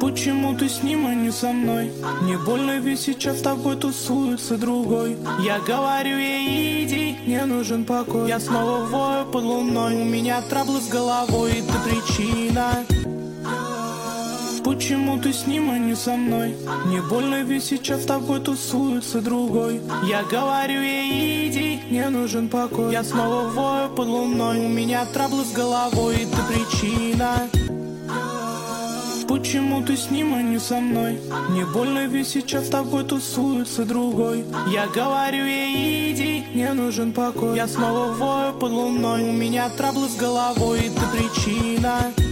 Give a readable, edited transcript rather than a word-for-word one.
Почему ты с ним, а не со мной? Мне больно, ведь сейчас с тобой тусуется другой. Я говорю ей, иди, мне нужен покой. Я снова вою под луной, у меня траблы с головой, и ты причина. Почему ты с ним, а не со мной? Мне больно, ведь сейчас с тобой тусуется другой. Я говорю ей, иди, мне нужен покой. Я снова вою под луной, у меня траблы с головой, и ты причина. Почему ты с ним, а не со мной? Мне больно, ведь сейчас с тобой тусуется другой. Я говорю ей, иди, мне нужен покой. Я снова вою под луной, у меня траблы с головой, и ты причина.